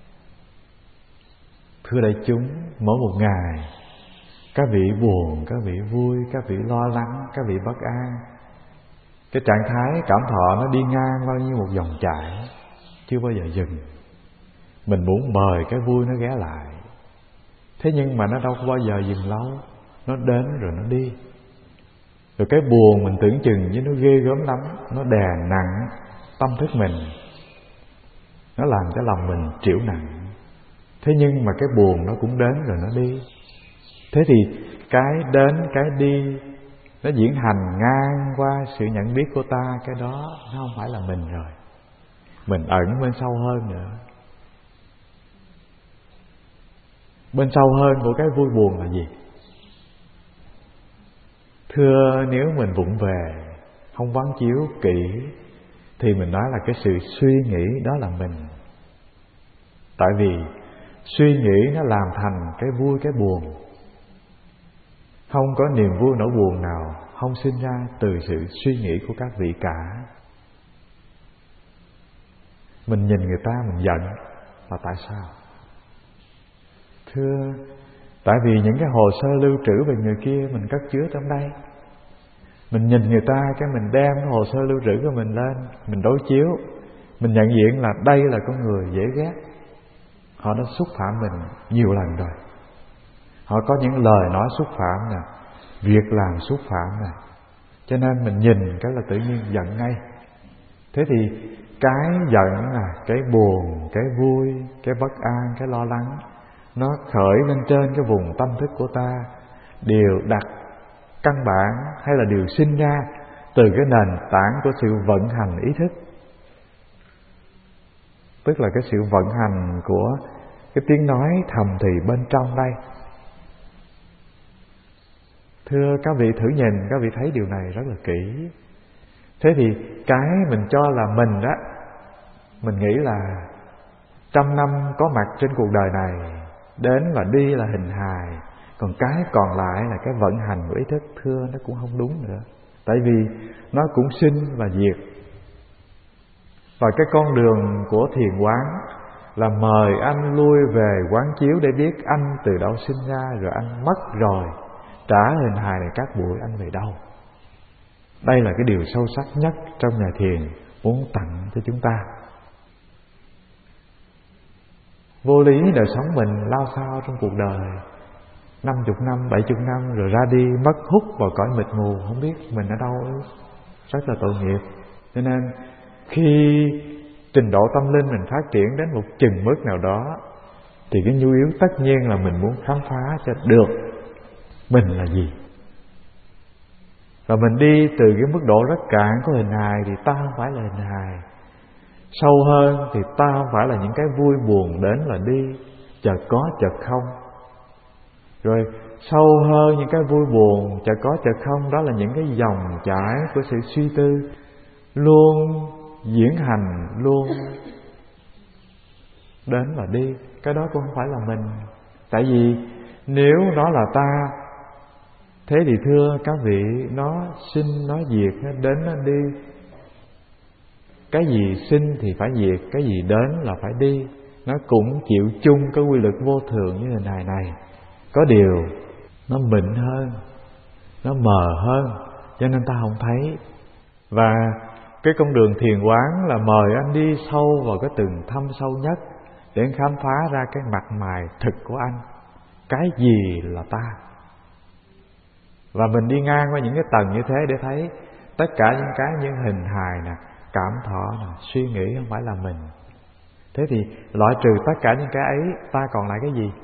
Thưa đại chúng, mỗi một ngày các vị buồn, các vị vui, các vị lo lắng, các vị bất an. Cái trạng thái cảm thọ nó đi ngang bao nhiêu một dòng chảy, chưa bao giờ dừng. Mình muốn mời cái vui nó ghé lại, thế nhưng mà nó đâu có bao giờ dừng lâu. Nó đến rồi nó đi. Rồi cái buồn mình tưởng chừng như nó ghê gớm lắm, nó đè nặng tâm thức mình, nó làm cho lòng mình trĩu nặng. Thế nhưng mà cái buồn nó cũng đến rồi nó đi. Thế thì cái đến cái đi nó diễn hành ngang qua sự nhận biết của ta. Cái đó nó không phải là mình rồi. Mình ẩn bên sâu hơn nữa. Bên sâu hơn của cái vui buồn là gì? Thưa, nếu mình vụng về, không quán chiếu kỹ thì mình nói là cái sự suy nghĩ đó là mình. Tại vì suy nghĩ nó làm thành cái vui cái buồn. Không có niềm vui nỗi buồn nào không sinh ra từ sự suy nghĩ của các vị cả. Mình nhìn người ta mình giận là tại sao? Thưa, tại vì những cái hồ sơ lưu trữ về người kia mình cất chứa trong đây. Mình nhìn người ta cái mình đem cái hồ sơ lưu trữ của mình lên, mình đối chiếu, mình nhận diện là đây là con người dễ ghét. Họ đã xúc phạm mình nhiều lần rồi. Họ có những lời nói xúc phạm nè, việc làm xúc phạm nè. Cho nên mình nhìn cái là tự nhiên giận ngay. Thế thì cái giận là cái buồn, cái vui, cái bất an, cái lo lắng, nó khởi lên trên cái vùng tâm thức của ta, đều đặt căn bản hay là điều sinh ra từ cái nền tảng của sự vận hành ý thức. Tức là cái sự vận hành của cái tiếng nói thầm thì bên trong đây. Thưa các vị thử nhìn, các vị thấy điều này rất là kỹ. Thế thì cái mình cho là mình đó, mình nghĩ là 100 năm có mặt trên cuộc đời này, đến và đi là hình hài, còn cái còn lại là cái vận hành của ý thức. Thưa, nó cũng không đúng nữa. Tại vì nó cũng sinh và diệt. Và cái con đường của thiền quán là mời anh lui về quán chiếu để biết anh từ đâu sinh ra, rồi anh mất rồi, trả hình hài này các bụi, anh về đâu. Đây là cái điều sâu sắc nhất trong nhà thiền muốn tặng cho chúng ta. Vô lý đời sống mình lao sao trong cuộc đời 50 năm, 70 năm rồi ra đi mất hút vào cõi mịt mù, không biết mình ở đâu, rất là tội nghiệp. Cho nên khi trình độ tâm linh mình phát triển đến một chừng mức nào đó thì cái nhu yếu tất nhiên là mình muốn khám phá cho được mình là gì. Và mình đi từ cái mức độ rất cạn của hình hài thì ta không phải là hình hài. Sâu hơn thì ta không phải là những cái vui buồn đến là đi, chợt có chợt không. Rồi sâu hơn những cái vui buồn chợt có chợt không, đó là những cái dòng chảy của sự suy tư luôn diễn hành, luôn đến và đi. Cái đó cũng không phải là mình. Tại vì nếu nó là ta, thế thì thưa các vị, nó sinh, nó diệt, nó đến, nó đi. Cái gì sinh thì phải diệt, cái gì đến là phải đi. Nó cũng chịu chung cái quy luật vô thường như hình hài này. Có điều nó mịn hơn, nó mờ hơn, cho nên ta không thấy. Và cái con đường thiền quán là mời anh đi sâu vào cái từng thâm sâu nhất để khám phá ra cái mặt mày thực của anh. Cái gì là ta? Và mình đi ngang qua những cái tầng như thế để thấy tất cả những cái như hình hài nè, cảm thọ nè, suy nghĩ không phải là mình. Thế thì loại trừ tất cả những cái ấy, ta còn lại cái gì?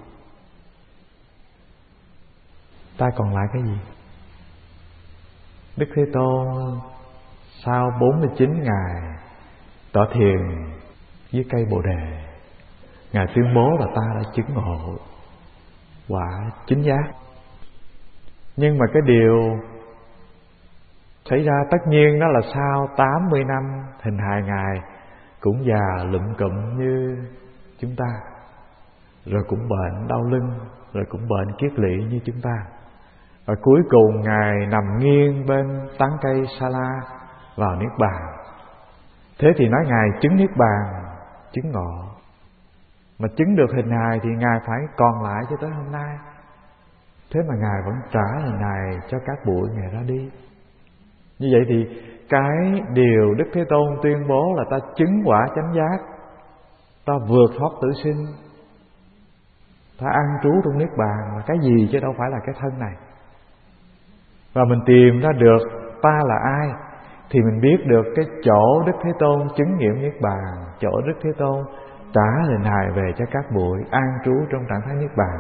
Ta còn lại cái gì? Đức Thế Tôn sau 49 ngày tọa thiền dưới cây Bồ Đề, Ngài tuyên bố là ta đã chứng ngộ quả chính giác. Nhưng mà cái điều xảy ra tất nhiên đó là sau 80 năm hình hài Ngài cũng già lụm cụm như chúng ta, rồi cũng bệnh đau lưng, rồi cũng bệnh kiết lỵ như chúng ta. Và cuối cùng Ngài nằm nghiêng bên tán cây sa la vào niết bàn. Thế thì nói Ngài chứng niết bàn, chứng ngộ. Mà chứng được hình hài thì Ngài phải còn lại cho tới hôm nay. Thế mà Ngài vẫn trả hình hài cho các bụi Ngài ra đi. Như vậy thì cái điều Đức Thế Tôn tuyên bố là ta chứng quả chánh giác, ta vượt thoát tử sinh, ta an trú trong niết bàn là cái gì chứ đâu phải là cái thân này. Và mình tìm ra được ta là ai thì mình biết được cái chỗ Đức Thế Tôn chứng nghiệm niết bàn, chỗ Đức Thế Tôn trả hình hài về cho các bụi, an trú trong trạng thái niết bàn.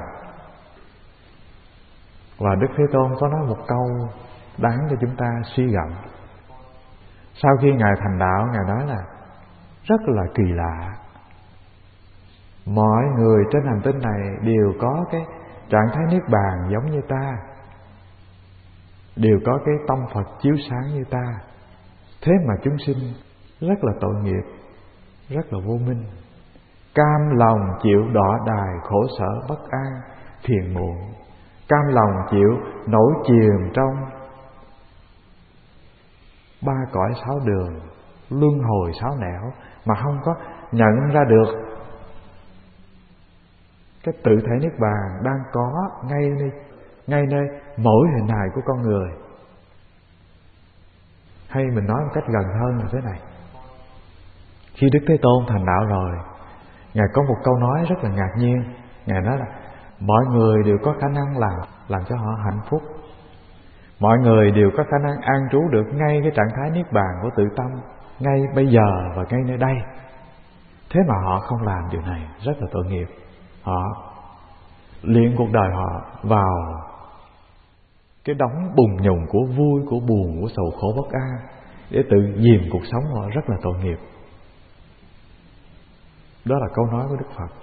Và Đức Thế Tôn có nói một câu đáng cho chúng ta suy gẫm. Sau khi Ngài thành đạo, Ngài nói là rất là kỳ lạ, mọi người trên hành tinh này đều có cái trạng thái niết bàn giống như ta, đều có cái tâm Phật chiếu sáng như ta. Thế mà chúng sinh rất là tội nghiệp, rất là vô minh, cam lòng chịu đọa đài khổ sở bất an phiền muộn, cam lòng chịu nổi chìm trong ba cõi sáu đường, luân hồi sáu nẻo, mà không có nhận ra được cái tự thể niết bàn đang có ngay nơi mỗi hình hài của con người. Hay mình nói một cách gần hơn là thế này: khi Đức Thế Tôn thành đạo rồi, Ngài có một câu nói rất là ngạc nhiên. Ngài nói là mọi người đều có khả năng làm cho họ hạnh phúc, mọi người đều có khả năng an trú được ngay cái trạng thái niết bàn của tự tâm, ngay bây giờ và ngay nơi đây. Thế mà họ không làm điều này, rất là tội nghiệp. Họ luyện cuộc đời họ vào cái đống bùng nhùng của vui, của buồn, của sầu khổ bất an để tự dìm cuộc sống họ, rất là tội nghiệp. Đó là câu nói của Đức Phật.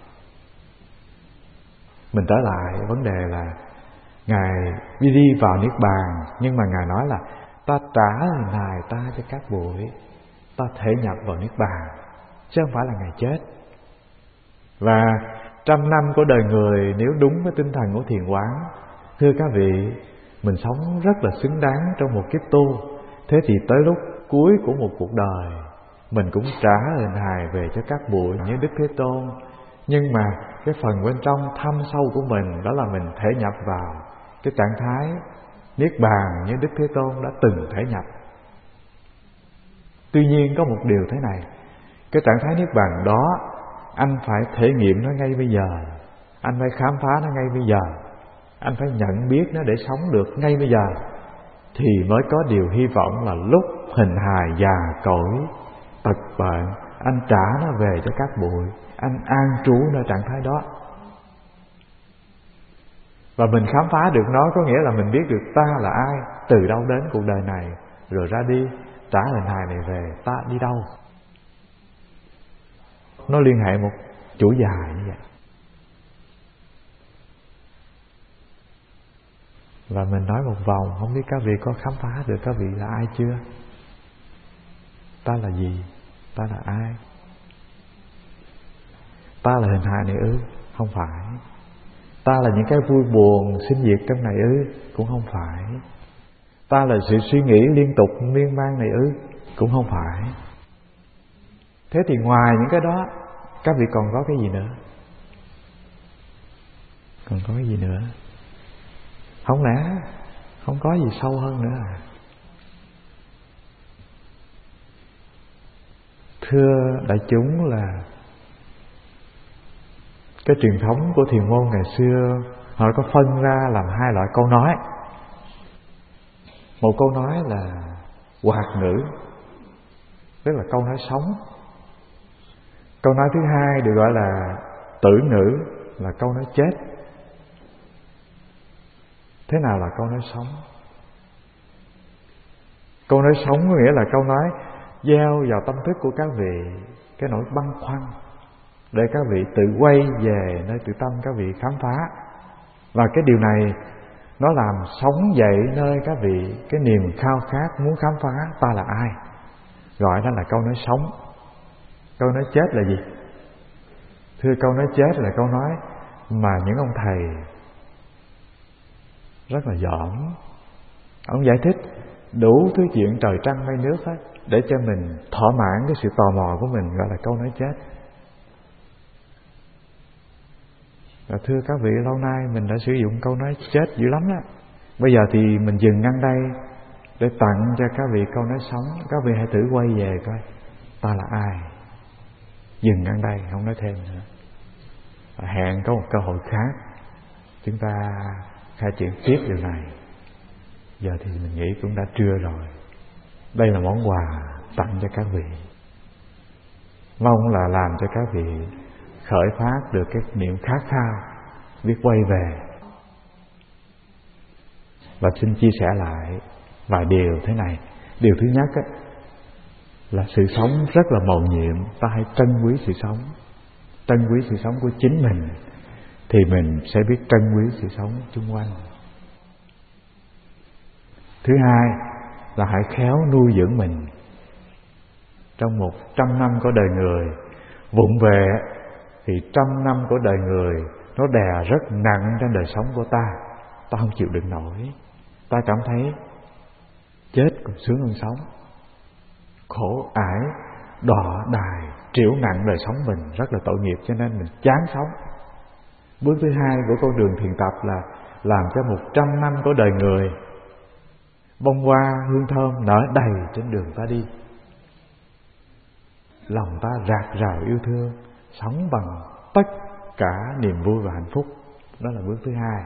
Mình trở lại vấn đề là Ngài đi vào niết bàn, nhưng mà Ngài nói là ta trả hình hài ta cho các bụi, ta thể nhập vào niết bàn, chứ không phải là Ngài chết. Và 100 năm của đời người nếu đúng với tinh thần của thiền quán, thưa các vị, mình sống rất là xứng đáng trong một kiếp tu. Thế thì tới lúc cuối của một cuộc đời, mình cũng trả hình hài về cho các bụi như Đức Thế Tôn. Nhưng mà cái phần bên trong thâm sâu của mình, đó là mình thể nhập vào cái trạng thái niết bàn như Đức Thế Tôn đã từng thể nhập. Tuy nhiên có một điều thế này: cái trạng thái niết bàn đó Anh phải thể nghiệm nó ngay bây giờ. Anh phải khám phá nó ngay bây giờ. Anh phải nhận biết nó để sống được ngay bây giờ. Thì mới có điều hy vọng là lúc hình hài già cỗi, tật bệnh, anh trả nó về cho các bụi. Anh an trú nơi trạng thái đó. Và mình khám phá được nó có nghĩa là mình biết được ta là ai, từ đâu đến cuộc đời này, rồi ra đi, trả hình hài này về, ta đi đâu. Nó liên hệ một chuỗi dài như vậy. Và mình nói một vòng, không biết các vị có khám phá được các vị là ai chưa? Ta là gì? Ta là ai? Ta là hình hài này ư? Không phải. Ta là những cái vui buồn sinh diệt trong này ư? Cũng không phải. Ta là sự suy nghĩ liên tục miên man này ư? Cũng không phải. Thế thì ngoài những cái đó, các vị còn có cái gì nữa? Còn có cái gì nữa? Không lẽ không có gì sâu hơn nữa à? Thưa đại chúng, là cái truyền thống của thiền môn ngày xưa họ có phân ra làm hai loại câu nói. Một câu nói là hoạt ngữ, tức là câu nói sống. Câu nói thứ hai được gọi là tử ngữ, là câu nói chết. Thế nào là câu nói sống? Câu nói sống có nghĩa là câu nói gieo vào tâm thức của các vị cái nỗi băn khoăn, để các vị tự quay về nơi tự tâm các vị khám phá. Và cái điều này nó làm sống dậy nơi các vị cái niềm khao khát muốn khám phá ta là ai. Gọi đó là câu nói sống. Câu nói chết là gì? Thưa, câu nói chết là câu nói mà những ông thầy rất là giỏi. Ông giải thích đủ thứ chuyện trời trăng mây nước hết, để cho mình thỏa mãn cái sự tò mò của mình, gọi là câu nói chết. Và thưa các vị, lâu nay mình đã sử dụng câu nói chết dữ lắm đó. Bây giờ thì mình dừng ngăn đây để tặng cho các vị câu nói sống. Các vị hãy thử quay về coi ta là ai. Dừng ngăn đây, không nói thêm nữa. Hẹn có một cơ hội khác chúng ta khai triển tiếp điều này. Giờ thì mình nghĩ cũng đã trưa rồi. Đây là món quà tặng cho các vị, mong là làm cho các vị khởi phát được cái niềm khát khao biết quay về. Và xin chia sẻ lại vài điều thế này. Điều thứ nhất á, là sự sống rất là mầu nhiệm. Ta hãy trân quý sự sống. Trân quý sự sống của chính mình thì mình sẽ biết trân quý sự sống xung quanh. Thứ hai là hãy khéo nuôi dưỡng mình. Trong 100 năm của đời người, vụng về thì 100 năm của đời người nó đè rất nặng trên đời sống của ta. Ta không chịu đựng nổi. Ta cảm thấy chết còn sướng hơn sống. Khổ ải, đọa đài, triểu nặng đời sống mình, rất là tội nghiệp, cho nên mình chán sống. Bước thứ hai của con đường thiền tập là làm cho 100 năm của đời người bông hoa hương thơm nở đầy trên đường ta đi. Lòng ta rạc rào yêu thương, sống bằng tất cả niềm vui và hạnh phúc. Đó là bước thứ hai.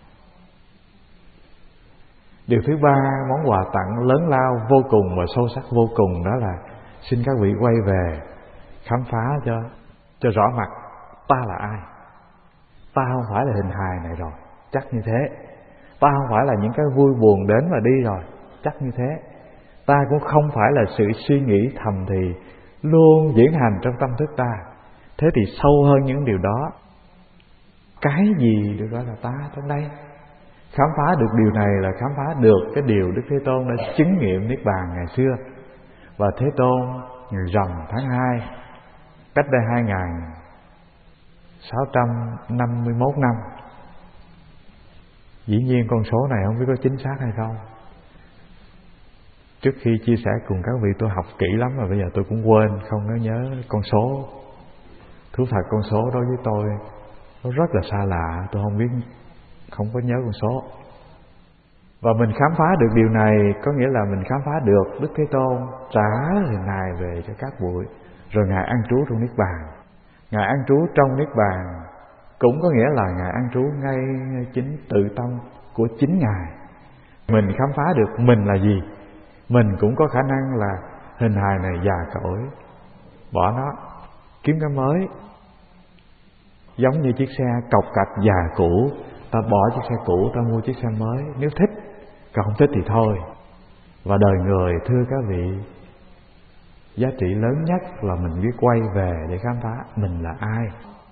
Điều thứ ba, món quà tặng lớn lao vô cùng và sâu sắc vô cùng, đó là xin các vị quay về khám phá cho rõ mặt ta là ai. Ta không phải là hình hài này rồi, chắc như thế. Ta không phải là những cái vui buồn đến và đi rồi, chắc như thế. Ta cũng không phải là sự suy nghĩ thầm thì luôn diễn hành trong tâm thức ta. Thế thì sâu hơn những điều đó, cái gì được gọi là ta trong đây? Khám phá được điều này là khám phá được cái điều Đức Thế Tôn đã chứng nghiệm Niết Bàn ngày xưa. Và Thế Tôn ngày rằm tháng 2 cách đây 2651 năm. Dĩ nhiên con số này không biết có chính xác hay không. Trước khi chia sẻ cùng các vị tôi học kỹ lắm rồi, bây giờ tôi cũng quên, không có nhớ con số. Thú thật con số đối với tôi nó rất là xa lạ, tôi không biết, không có nhớ con số. Và mình khám phá được điều này có nghĩa là mình khám phá được Đức Thế Tôn trả hình hài về cho các bụi, rồi Ngài an trú trong Niết Bàn. Ngài an trú trong Niết Bàn cũng có nghĩa là Ngài an trú ngay chính tự tâm của chính Ngài. Mình khám phá được mình là gì, mình cũng có khả năng là hình hài này già cỗi, bỏ nó, kiếm cái mới. Giống như chiếc xe cọc cạch già cũ, ta bỏ chiếc xe cũ, ta mua chiếc xe mới nếu thích, còn không thích thì thôi. Và đời người, thưa các vị, giá trị lớn nhất là mình biết quay về để khám phá mình là ai.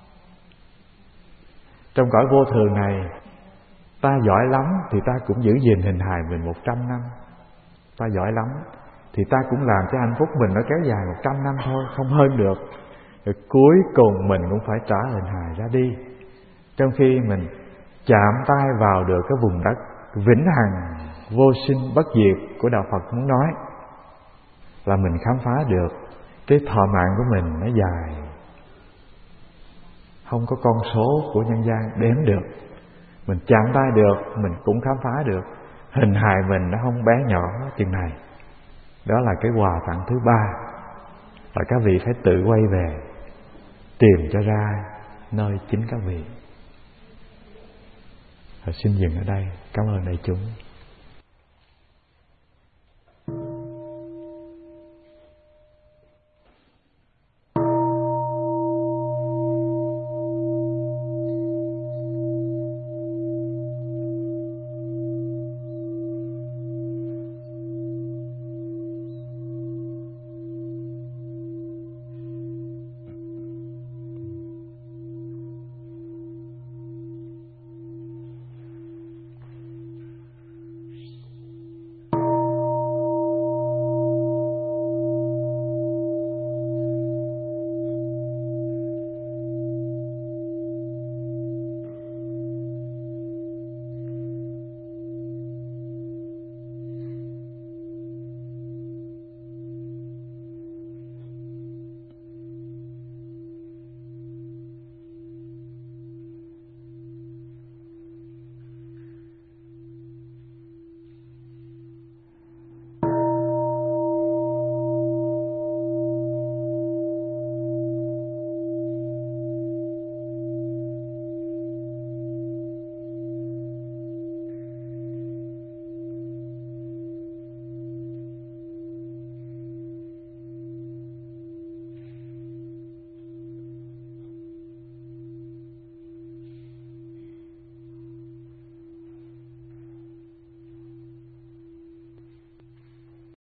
Trong cõi vô thường này, ta giỏi lắm thì ta cũng giữ gìn hình hài mình 100 năm. Ta giỏi lắm thì ta cũng làm cho hạnh phúc mình nó kéo dài 100 năm thôi, không hơn được. Rồi cuối cùng mình cũng phải trả hình hài ra đi. Trong khi mình chạm tay vào được cái vùng đất vĩnh hằng, vô sinh, bất diệt của Đạo Phật muốn nói, là mình khám phá được cái thọ mạng của mình nó dài, không có con số của nhân gian đếm được. Mình chạm tay được, mình cũng khám phá được hình hài mình nó không bé nhỏ chừng này. Đó là cái quà tặng thứ ba. Và các vị phải tự quay về, tìm cho ra nơi chính các vị. Và xin dừng ở đây. Cảm ơn đại chúng.